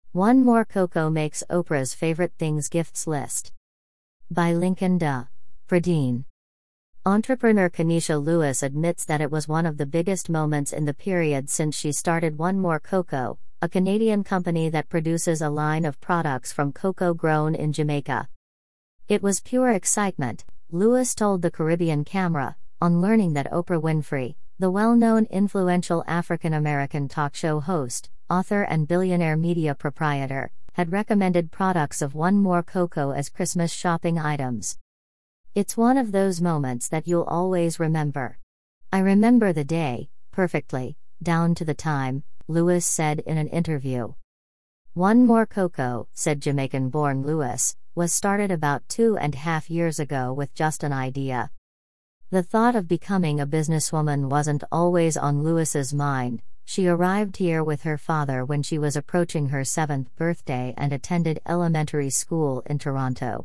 One More Cocoa makes Oprah's favorite things gifts list. By Lincoln Duh. Pradine. Entrepreneur Kenesha Lewis admits that it was one of the biggest moments in the period since she started One More Cocoa, a Canadian company that produces a line of products from cocoa grown in Jamaica. It was pure excitement, Lewis told the Caribbean Camera, on learning that Oprah Winfrey, the well-known influential African-American talk show host, author and billionaire media proprietor, had recommended products of One More Cocoa as Christmas shopping items. It's one of those moments that you'll always remember. I remember the day, perfectly, down to the time, Lewis said in an interview. One More Cocoa, said Jamaican-born Lewis, was started about 2.5 years ago with just an idea. The thought of becoming a businesswoman wasn't always on Lewis's mind. She arrived here with her father when she was approaching her 7th birthday and attended elementary school in Toronto.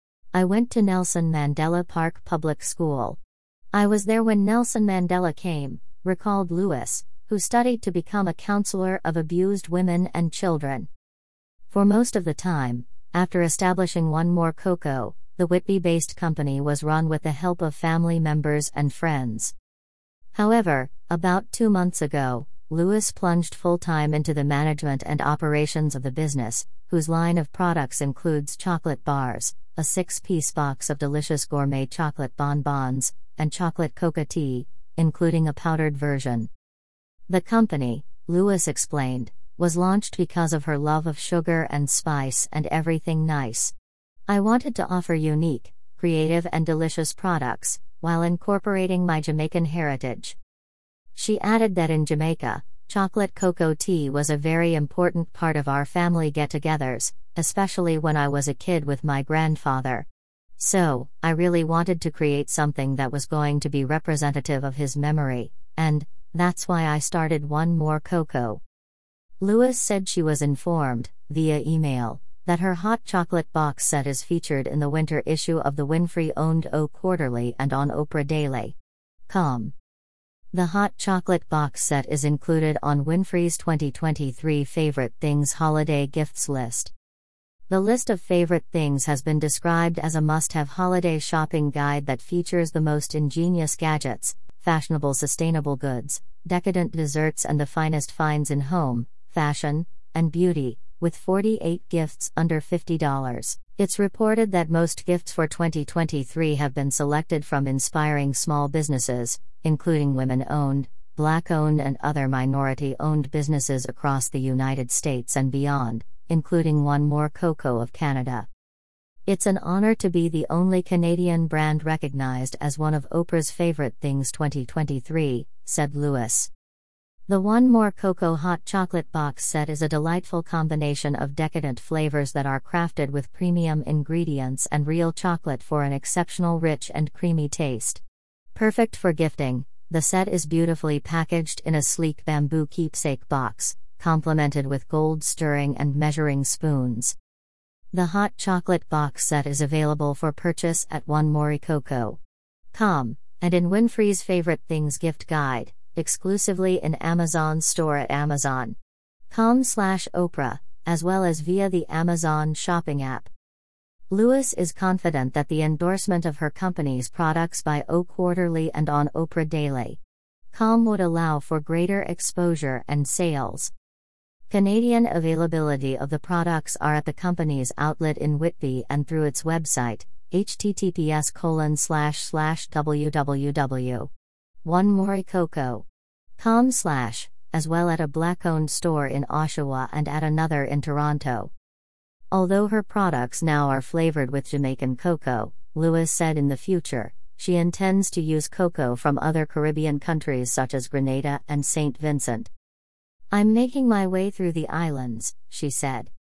I went to Nelson Mandela Park Public School. I was there when Nelson Mandela came, recalled Lewis, who studied to become a counselor of abused women and children. For most of the time, after establishing One More Cocoa, the Whitby-based company was run with the help of family members and friends. However, about 2 months ago, Lewis plunged full-time into the management and operations of the business, whose line of products includes chocolate bars, a 6-piece box of delicious gourmet chocolate bonbons, and chocolate coca tea, including a powdered version. The company, Lewis explained, was launched because of her love of sugar and spice and everything nice. I wanted to offer unique, creative and delicious products, while incorporating my Jamaican heritage. She added that in Jamaica, chocolate cocoa tea was a very important part of our family get-togethers, especially when I was a kid with my grandfather. So, I really wanted to create something that was going to be representative of his memory, and that's why I started One More Cocoa. Lewis said she was informed, via email, that her hot chocolate box set is featured in the winter issue of the Winfrey-owned O Quarterly and on Oprah Daily. The hot chocolate box set is included on Winfrey's 2023 Favorite Things Holiday Gifts list. The list of favorite things has been described as a must-have holiday shopping guide that features the most ingenious gadgets, fashionable sustainable goods, decadent desserts and the finest finds in home, fashion, and beauty, with 48 gifts under $50. It's reported that most gifts for 2023 have been selected from inspiring small businesses, including women-owned, Black-owned and other minority-owned businesses across the United States and beyond, including One More Cocoa of Canada. It's an honor to be the only Canadian brand recognized as one of Oprah's Favorite Things 2023, said Lewis. The One More Cocoa hot chocolate box set is a delightful combination of decadent flavors that are crafted with premium ingredients and real chocolate for an exceptional rich and creamy taste. Perfect for gifting, the set is beautifully packaged in a sleek bamboo keepsake box, complemented with gold stirring and measuring spoons. The hot chocolate box set is available for purchase at onemorecocoa.com and in Winfrey's Favorite Things gift guide, exclusively in Amazon's store at amazon.com/Oprah, as well as via the Amazon shopping app. Lewis is confident that the endorsement of her company's products by O Quarterly and on Oprah Daily.com would allow for greater exposure and sales. Canadian availability of the products are at the company's outlet in Whitby and through its website, https://www.onemorecocoa.com/ as well at a Black-owned store in Oshawa and at another in Toronto. Although her products now are flavored with Jamaican cocoa, Lewis said in the future, she intends to use cocoa from other Caribbean countries such as Grenada and St. Vincent. I'm making my way through the islands, she said.